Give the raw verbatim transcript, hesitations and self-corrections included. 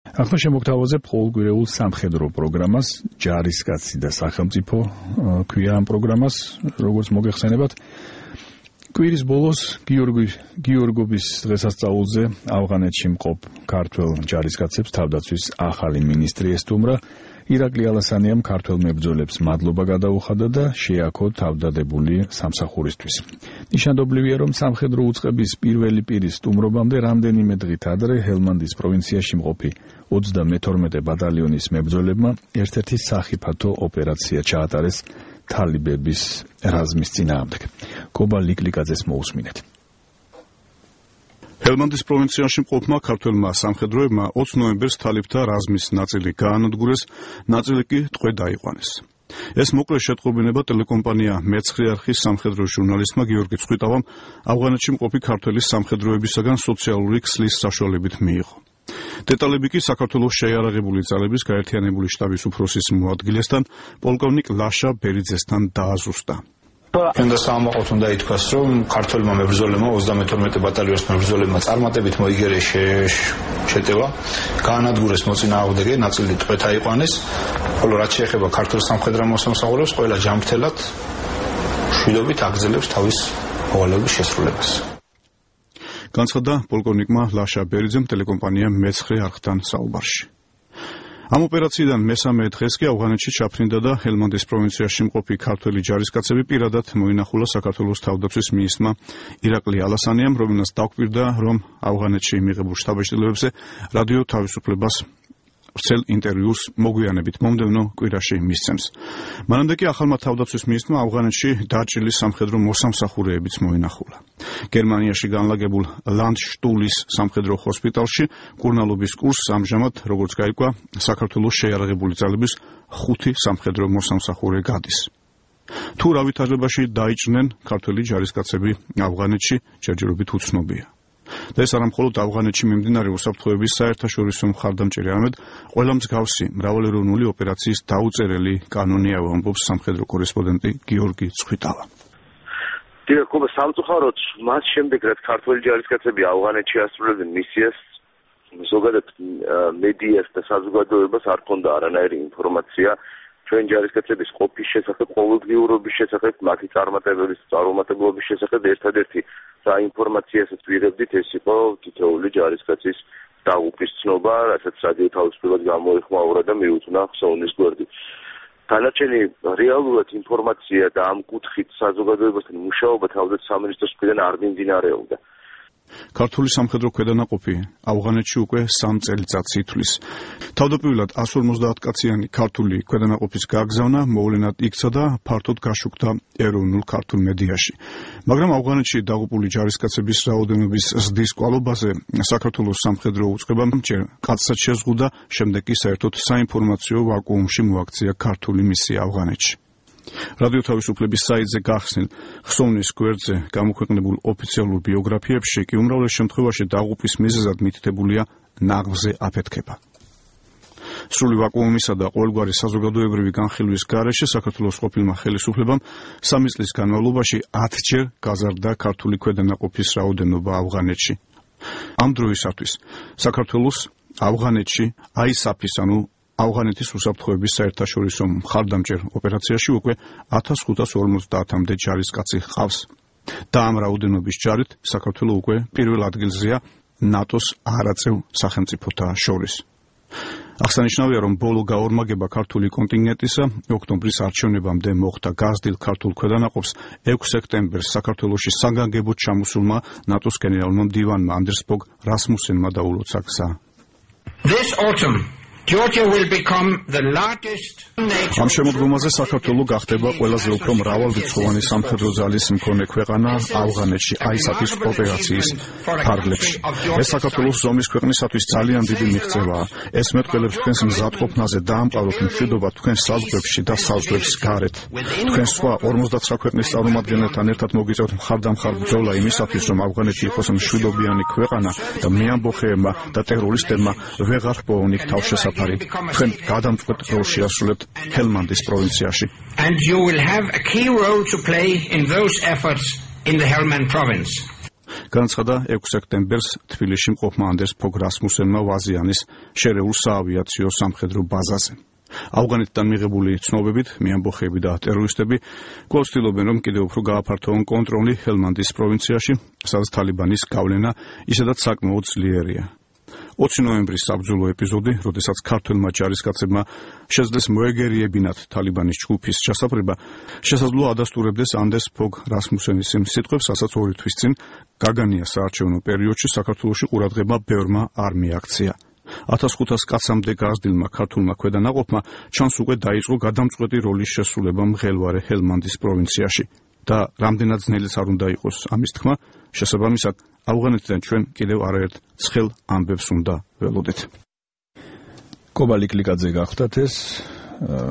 ახლა შემოგთავაზებ ყოველკვირეულ სამხედრო პროგრამას ჯარისკაცი და სახელმწიფო ქვია ამ პროგრამას, როგორც მოგეხსენებათ. კვირის ბოლოს გიორგი გიორგობის დღესასწაულზე ავღანეთში მყოფ ქართველ ჯარისკაცებს თავდაცვის ახალი მინისტრი ესტუმრა. ირაკლი ალასანიამ ქართველ მებრძოლებს მადლობა გადაუხადა და შეაქო თავდადებული სამსახურისთვის. ნიშანდობლივია, რომ სამხედრო უწყების პირველი პირის სტუმრობამდე რამდენიმე დღით ადრე ჰელმანდის პროვინციაში მყოფი ოცდამეთორმეტე ბატალიონის მებრძოლებმა ერთ-ერთი სახიფათო ოპერაცია ჩაატარეს თალიბების რაზმის წინააღმდეგ. კობა ლიკლიკაძეს მოусმინეთ. ჰელმანდის პროვინციაში მყოფმა ქართველმა სამხედროებმა ოცი ნოემბერს თალიბთა რაზმის ნაწილი გაანადგურეს, ნაწილი კი ტყვედ დაიყვანეს. ეს მოკლე შეტყობინება ტელეკომპანია მეცხრე არხის სამხედრო ჟურნალისტმა გიორგი წხვიტავამ ავღანეთში მყოფი ქართველის სამხედროებისაგან სოციალური ქსლის საშუალებით მიიღო. დეტალები კი საქართველოს შეიარაღებული ძალების გაერთიანებული შტაბის უფროსის მოადგილესთან პოლკოვნიკ ლაშა ბერიძესთან დააზუსტა. Უნდა საამაყოთ უნდა ითქვას, რომ ქართველმა მებრძოლებმა ოცდამეთორმეტე ბატალიონის მებრძოლებმა წარმატებით მოიგერეს შეტევა, გაანადგურეს მოწინააღმდეგე, ნაწილი ტყვედ აიყვანეს, ხოლო რაც შეეხება ქართულ სამხედრო მოსამსახურეებს, ყველა ჯანმრთელად მშვიდობით აგრძელებს თავის მოვალეობის შესრულებას. განცხადა პოლკოვნიკმა ლაშა ბერიძემ ტელეკომპანია მეცხრე არხთან საუბარში. ამ ოპერაციიდან მესამე დღეს კი ავღანეთში ჩაფრინდა და ჰელმანდის პროვინციაში მყოფი ქართველი ჯარისკაცები პირადად მოინახულა საქართველოს თავდაცვის მინისტრმა ირაკლი ალასანიამ, რომელსაც დაგვირდა, რომ ავღანეთში მიღებულ შთაბეჭდილებებზე რადიო თავისუფლებას ვრცელ ინტერვიუს მოგვიანებით მომდევნო კვირაში მისცემს. მანამდე კი ახალმა თავდაცვის მინისტრმა ავღანეთში დაჭრილი სამხედრო მოსამსახურეებიც მოინახულა. გერმანიაში განლაგებულ ლანდშტულის სამხედრო ჰოსპიტალში კურნალობის კურსს ამჟამად, როგორც გაირკვა, საქართველოს შეიარაღებული ძალების ხუთი სამხედრო მოსამსახურე გადის. თუ რა ვითარებაში დაიჭრნენ ქართველი ჯარისკაცები ავღანეთში, ჯერჯერობით უცნობია. და ეს არა მხოლოდ ავღანეთში მიმდინარე უსაფრთხოების საერთაშორისო მხარდამჭერი, არამედ ყველა მსგავსი მრავალეროვნული ოპერაციის დაუწერელი კანონია, ამბობს სამხედრო კორესპონდენტი გიორგი წხვიტავა. დიახ, სამწუხაროდ მას შემდეგ, რაც ქართველი ჯარისკაცები ავღანეთში ასრულებდნენ მისიას, ზოგადად მედიას და საზოგადოებას არ ჰქონდა არანაირი ინფორმაცია ჩვენ ჯარისკაცების ყოფის შესახებ, ყოველდღიურობის შესახებ, მათი წარმატებების წარუმატებლობის შესახებ. ერთადერთი საინფორმაციასაც ვიღებდით, ეს იყო თითოეული ჯარისკაცის დაღუპვის ცნობა, რასაც რადიო თავისუფლებას გამოეხმაურა და მიუძღვნა ხსოვნის გვერდი. დანარჩენი რეალურად ინფორმაცია და ამ კუთხით საზოგადოებასთან მუშაობა თავდაცვის სამინისტროს მხრიდან არ მიმდინარეობდა. ქართული სამხედრო ქვედანაყოფი ავღანეთში უკვე სამ წელიწადს ითვლის. თავდაპირველად εκατს ორმოცდაათკაციანი ქართული ქვედანაყოფის გაგზავნა მოვლენად იქცა და ფართოდ გაშუქდა ეროვნულ ქართულ მედიაში. მაგრამ ავღანეთში დაღუპული ჯარისკაცების რაოდენობის ზრდის კვალობაზე საქართველოს სამხედრო უწყებამ ჯერ კაცსაც შეზღუდა, შემდეგ კი საერთოდ საინფორმაციო ვაკუუმში მოაქცია ქართული მისია ავღანეთში. რადიო თავისუფლების საიტზე გახსნილ ხსოვნის გვერდზე გამოქვეყნებულ ოფიციალურ ბიოგრაფიებში კი უმრავლეს შემთხვევაში დაღუპვის მიზეზად მითითებულია ნაღმზე აფეთქება. სრული ვაკუუმისა და ყოველგვარი საზოგადოებრივი განხილვის გარეშე საქართველოს ყოფილმა ხელისუფლებამ სამი წლის განმავლობაში ათჯერ გაზარდა ქართული ქვედანაყოფის რაოდენობა ავღანეთში. ამ დროისათვის საქართველოს ავღანეთში აისაფის, ანუ ავღანეთის უსაფრთხოების საერთაშორისო მხარდამჭერ ოპერაციაში უკვე ათას ხუთას ორმოცდაათამდე ჯარისკაცი ჰყავს. და ამ რაოდენობის ჯარით საქართველო უკვე პირველ ადგილზეა ნატოს არაწევ სახელმწიფოთა შორის. აღსანიშნავია, რომ ბოლო გაორმაგება ქართული კონტინგენტისა ოქტომბრის არჩევნებამდე მოხდა გაზრდილ ქართულ ქვედანაყოფს ექვსი სექტემბერს საქართველოში საგანგებოდ ჩამოსულმა ნატოს გენერალურმა მდივანმა ანდერს ბოგ რასმუსენმა დაულოცა გზა. This autumn Georgia will become the largest ამ შემოდგომაზე საქართველო გახდება ყველაზე უფრო მრავალრიცხოვანი სამხედრო ძალის მქონე ქვეყანა ავღანეთში აისაფის ოპერაციის ფარგლებში. ეს საქართველოს ზომის ქვეყნისათვის ძალიან დიდი მიღწევაა. ეს მეტყველებს თქვენს მზადყოფნაზე დაამყაროთ მშვიდობა თქვენს საზღვრებში და საზღვრებს გარეთ. თქვენ სხვა ორმოცდათვრამეტ ქვეყნის წარმომადგენელთან ერთად მოგიწევთ მხარდამხარ ბრძოლა იმისათვის, რომ ავღანეთი იყოს მშვიდობიანი ქვეყანა და მეამბოხეებმა და ტერორისტებმა ვეღარ ჰპოვონ იქ თავშესაფარი. თქვენ გადამწყვეტ როლს შეასრულებთ ჰელმანდის პროვინციაში. And you will have a key role to play in those efforts in the Helmand province. განაცხადა ექვსი სექტემბერს თბილისში მყოფმა ანდერს ფოგ რასმუსენმა ვაზიანის შერეულ საავიაციო სამხედრო ბაზაზე. ავღანეთიდან მიღებული ცნობებით მეამბოხეები და ტერორისტები კვლავ ცდილობენ, რომ კიდევ უფრო გააფართოვონ კონტროლი ჰელმანდის პროვინციაში, სადაც თალიბანის გავლენა ისედაც საკმაოდ ძლიერია. ოცი ნოემბრის საბრძოლო ეპიზოდი, როდესაც ქართველმა ჯარისკაცებმა შეძლეს მოეგერიებინათ თალიბანის ჯგუფის ჩასაფრება, შესაძლოა ადასტურებდეს ანდერს ფოგ რასმუსენის იმ სიტყვებს, რასაც ორი თვის წინ გაგანია საარჩევნო პერიოდში საქართველოში ყურადღება ბევრმა არ მიაქცია. ათას ხუთას კაცამდე გაზრდილმა ქართულმა ქვედანაყოფმა ჩანს უკვე დაიწყო გადამწყვეტი როლის შესრულება მღელვარე ჰელმანდის პროვინციაში და რამდენად ძნელიც არ უნდა იყოს ამის თქმა, შესაბამისად ავღანეთიდან ჩვენ კიდევ არაერთ ცხელ ამბებს უნდა ველოდეთ. კობალი კლიკაძე გახდათ ეს